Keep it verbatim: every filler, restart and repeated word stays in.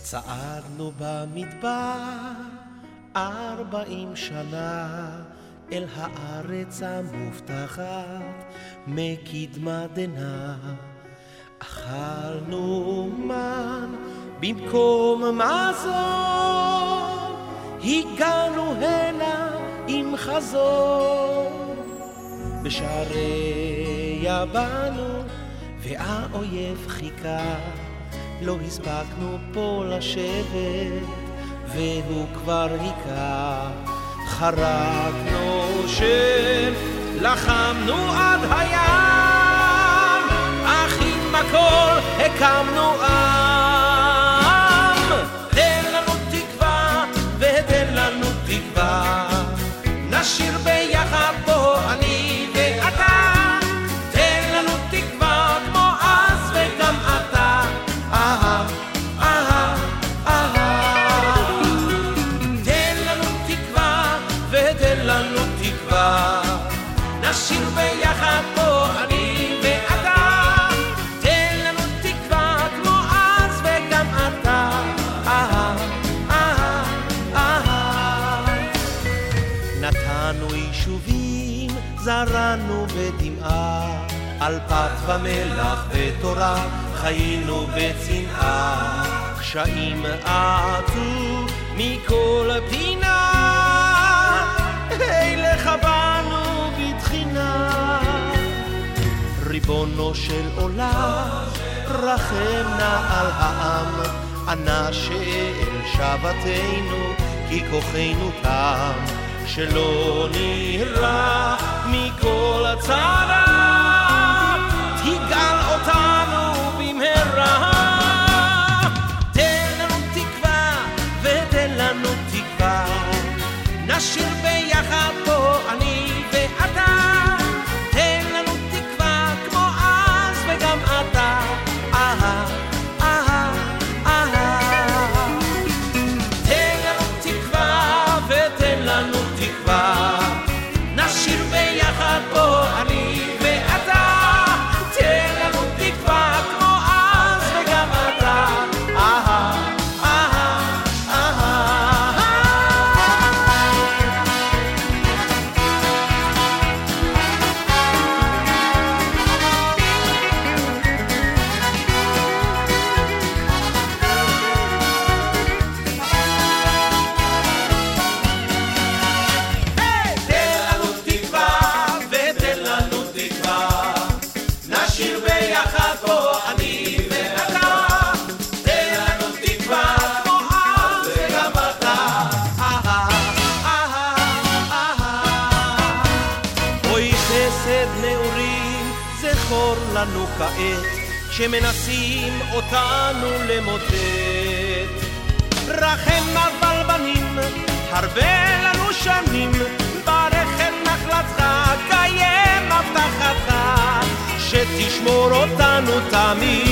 צעדנו במדבר ארבעים שנה אל הארץ המובטחת מקדמת דנא. אכלנו מן במקום מזון, הגענו הנה עם חזון. בשעריה באנו והאויב חיכה, לא הספקנו פה לשבת והוא כבר היכה. חרקנו שם, לחמנו עד הים, אך עם הכל הקמנו עם. תן לנו תקווה ותן לנו תקווה, נשיר ביחד פה אני ואתה. תן לנו תקווה כמו אז וגם אתה. אהה, אהה, אהה. תן לנו תקווה ותן לנו תקווה, נשיר ביחד פה אני ואתה. תן לנו תקווה כמו אז וגם אתה. אהה, אהה, אהה. נתנו יישובים, זרענו בדמעה, על פת ומלח ותורה חיינו בצנעה. קשיים עטו מכל פינה, אילך באנו בתחינה. ריבונו של עולם, רחם נא על העם, ענה שאל שבתנו כי כוחנו תם. שלא נראה מכל הצרה, תגאל אותנו במהרה. תן לנו תקווה ותן לנו תקווה, נשיר ביחד פה אני ואתה. תן לנו תקווה כמו אז וגם אתה. אהה, אהה, אהה. תן לנו תקווה ותן לנו תקווה, נשיר ביחד פה אני ואתה. תן לנו תקווה כמו אז וגם אתה. אהה, אהה, אהה. תן לנו תקווה ותן לנו תקווה, נשיר ביחד פה אני ואתה. תן לנו תקווה כמו אז וגם אתה. אהה, אהה, אהה. אוי חסד נעורים זכור לנו כעת, שמנסים אותנו למוטט. רחם אבל בנים, הרבה לנו שנים, ברך את נחלתך, קיים הבטחתך, שתשמור אותנו תמיד.